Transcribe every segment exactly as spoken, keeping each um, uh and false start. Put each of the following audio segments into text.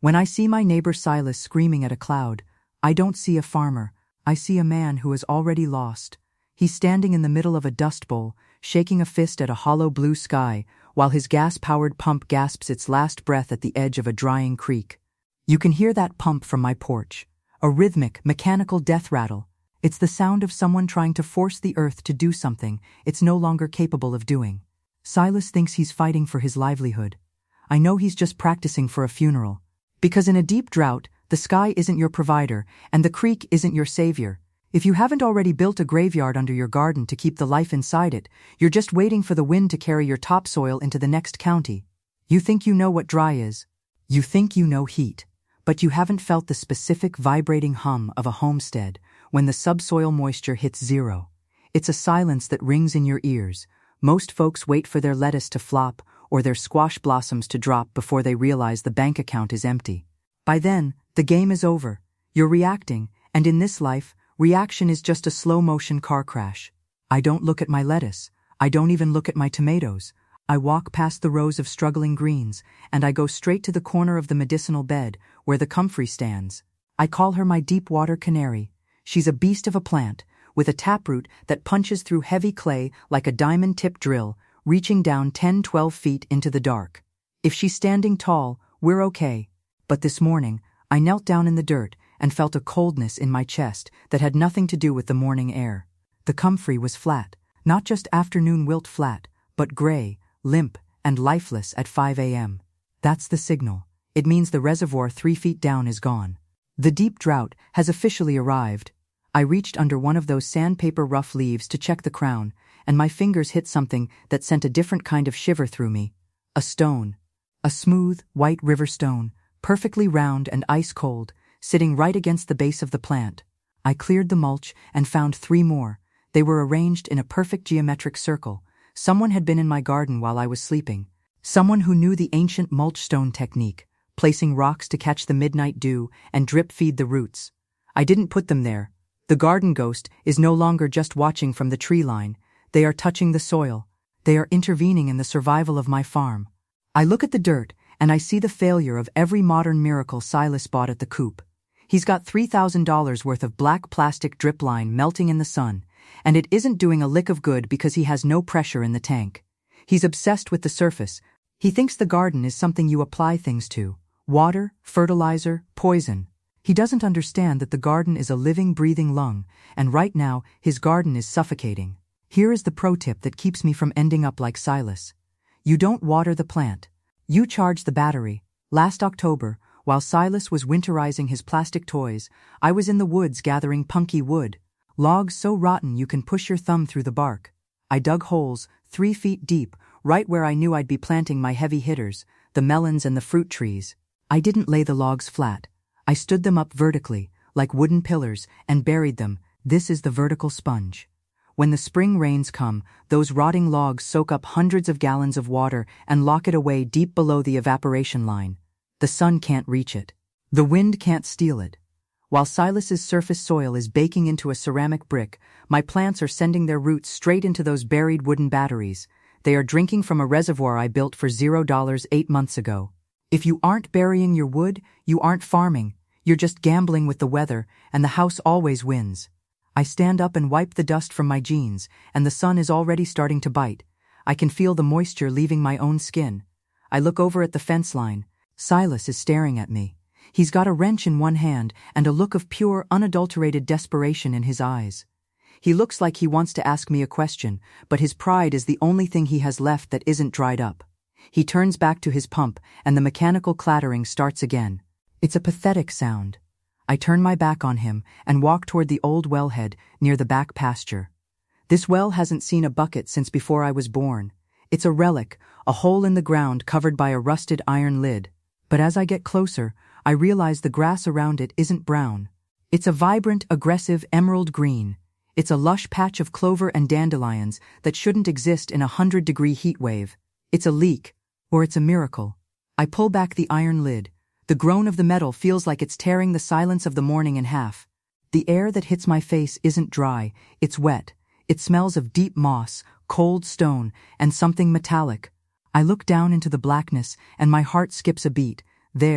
When I see my neighbor Silas screaming at a cloud, I don't see a farmer, I see a man who is already lost. He's standing in the middle of a dust bowl, shaking a fist at a hollow blue sky, while his gas-powered pump gasps its last breath at the edge of a drying creek. You can hear that pump from my porch, a rhythmic, mechanical death rattle. It's the sound of someone trying to force the earth to do something it's no longer capable of doing. Silas thinks he's fighting for his livelihood. I know he's just practicing for a funeral. Because in a deep drought, the sky isn't your provider, and the creek isn't your savior. If you haven't already built a graveyard under your garden to keep the life inside it, you're just waiting for the wind to carry your topsoil into the next county. You think you know what dry is. You think you know heat. But you haven't felt the specific vibrating hum of a homestead when the subsoil moisture hits zero. It's a silence that rings in your ears. Most folks wait for their lettuce to flop or their squash blossoms to drop before they realize the bank account is empty. By then, the game is over. You're reacting, and in this life, reaction is just a slow-motion car crash. I don't look at my lettuce. I don't even look at my tomatoes. I walk past the rows of struggling greens, and I go straight to the corner of the medicinal bed, where the comfrey stands. I call her my deep-water canary. She's a beast of a plant, with a taproot that punches through heavy clay like a diamond-tipped drill, reaching down ten to twelve feet into the dark. If she's standing tall, we're okay. But this morning, I knelt down in the dirt and felt a coldness in my chest that had nothing to do with the morning air. The comfrey was flat, not just afternoon wilt flat, but gray, limp, and lifeless at five a m That's the signal. It means the reservoir three feet down is gone. The deep drought has officially arrived. I reached under one of those sandpaper rough leaves to check the crown, and my fingers hit something that sent a different kind of shiver through me. A stone. A smooth, white river stone, perfectly round and ice-cold, sitting right against the base of the plant. I cleared the mulch and found three more. They were arranged in a perfect geometric circle. Someone had been in my garden while I was sleeping. Someone who knew the ancient mulch stone technique, placing rocks to catch the midnight dew and drip-feed the roots. I didn't put them there. The garden ghost is no longer just watching from the tree line. They are touching the soil. They are intervening in the survival of my farm. I look at the dirt, and I see the failure of every modern miracle Silas bought at the coop. He's got three thousand dollars worth of black plastic drip line melting in the sun, and it isn't doing a lick of good because he has no pressure in the tank. He's obsessed with the surface. He thinks the garden is something you apply things to. Water, fertilizer, poison. He doesn't understand that the garden is a living, breathing lung, and right now, his garden is suffocating. Here is the pro tip that keeps me from ending up like Silas. You don't water the plant. You charge the battery. Last October, while Silas was winterizing his plastic toys, I was in the woods gathering punky wood. Logs so rotten you can push your thumb through the bark. I dug holes, three feet deep, right where I knew I'd be planting my heavy hitters, the melons and the fruit trees. I didn't lay the logs flat. I stood them up vertically, like wooden pillars, and buried them. This is the vertical sponge. When the spring rains come, those rotting logs soak up hundreds of gallons of water and lock it away deep below the evaporation line. The sun can't reach it. The wind can't steal it. While Silas's surface soil is baking into a ceramic brick, my plants are sending their roots straight into those buried wooden batteries. They are drinking from a reservoir I built for zero dollars eight months ago. If you aren't burying your wood, you aren't farming. You're just gambling with the weather, and the house always wins. I stand up and wipe the dust from my jeans, and the sun is already starting to bite. I can feel the moisture leaving my own skin. I look over at the fence line. Silas is staring at me. He's got a wrench in one hand and a look of pure, unadulterated desperation in his eyes. He looks like he wants to ask me a question, but his pride is the only thing he has left that isn't dried up. He turns back to his pump, and the mechanical clattering starts again. It's a pathetic sound. I turn my back on him and walk toward the old wellhead near the back pasture. This well hasn't seen a bucket since before I was born. It's a relic, a hole in the ground covered by a rusted iron lid. But as I get closer, I realize the grass around it isn't brown. It's a vibrant, aggressive emerald green. It's a lush patch of clover and dandelions that shouldn't exist in a hundred-degree heat wave. It's a leak, or it's a miracle. I pull back the iron lid. The groan of the metal feels like it's tearing the silence of the morning in half. The air that hits my face isn't dry, it's wet. It smells of deep moss, cold stone, and something metallic. I look down into the blackness, and my heart skips a beat. There,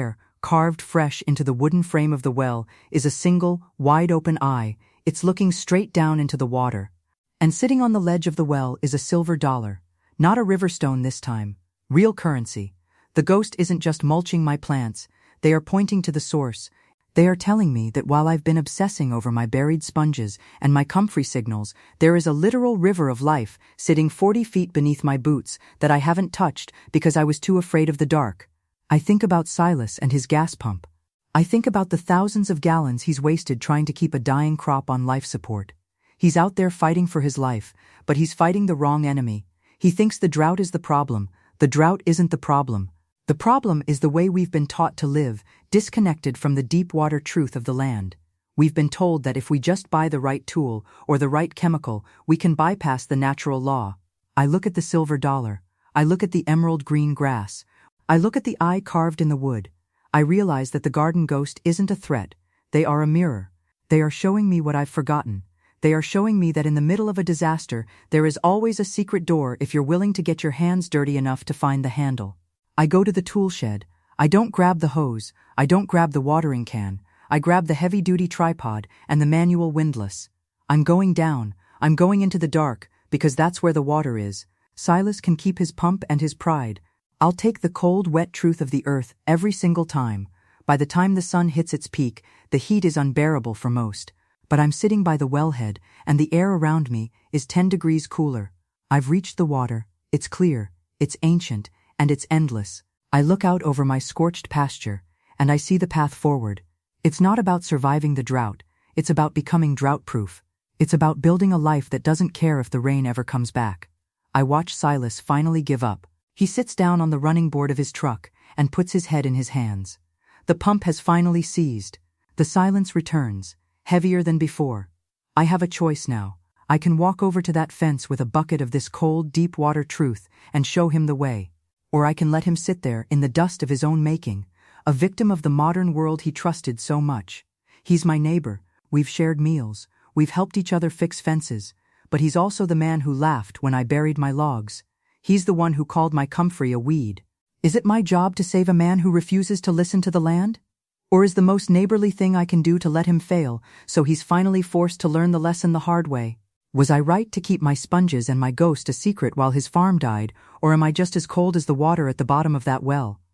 carved fresh into the wooden frame of the well, is a single, wide-open eye. It's looking straight down into the water. And sitting on the ledge of the well is a silver dollar. Not a river stone this time. Real currency. The ghost isn't just mulching my plants. They are pointing to the source. They are telling me that while I've been obsessing over my buried sponges and my comfrey signals, there is a literal river of life sitting forty feet beneath my boots that I haven't touched because I was too afraid of the dark. I think about Silas and his gas pump. I think about the thousands of gallons he's wasted trying to keep a dying crop on life support. He's out there fighting for his life, but he's fighting the wrong enemy. He thinks the drought is the problem. The drought isn't the problem. The problem is the way we've been taught to live, disconnected from the deep-water truth of the land. We've been told that if we just buy the right tool or the right chemical, we can bypass the natural law. I look at the silver dollar. I look at the emerald green grass. I look at the eye carved in the wood. I realize that the garden ghost isn't a threat. They are a mirror. They are showing me what I've forgotten. They are showing me that in the middle of a disaster, there is always a secret door if you're willing to get your hands dirty enough to find the handle. I go to the tool shed. I don't grab the hose. I don't grab the watering can. I grab the heavy-duty tripod and the manual windlass. I'm going down. I'm going into the dark, because that's where the water is. Silas can keep his pump and his pride. I'll take the cold, wet truth of the earth every single time. By the time the sun hits its peak, the heat is unbearable for most. But I'm sitting by the wellhead, and the air around me is ten degrees cooler. I've reached the water. It's clear. It's ancient. And it's endless. I look out over my scorched pasture, and I see the path forward. It's not about surviving the drought. It's about becoming drought-proof. It's about building a life that doesn't care if the rain ever comes back. I watch Silas finally give up. He sits down on the running board of his truck and puts his head in his hands. The pump has finally seized. The silence returns, heavier than before. I have a choice now. I can walk over to that fence with a bucket of this cold, deep-water truth and show him the way. Or I can let him sit there in the dust of his own making, a victim of the modern world he trusted so much. He's my neighbor. We've shared meals. We've helped each other fix fences. But he's also the man who laughed when I buried my logs. He's the one who called my comfrey a weed. Is it my job to save a man who refuses to listen to the land? Or is the most neighborly thing I can do to let him fail, so he's finally forced to learn the lesson the hard way? Was I right to keep my sponges and my ghost a secret while his farm died, or am I just as cold as the water at the bottom of that well?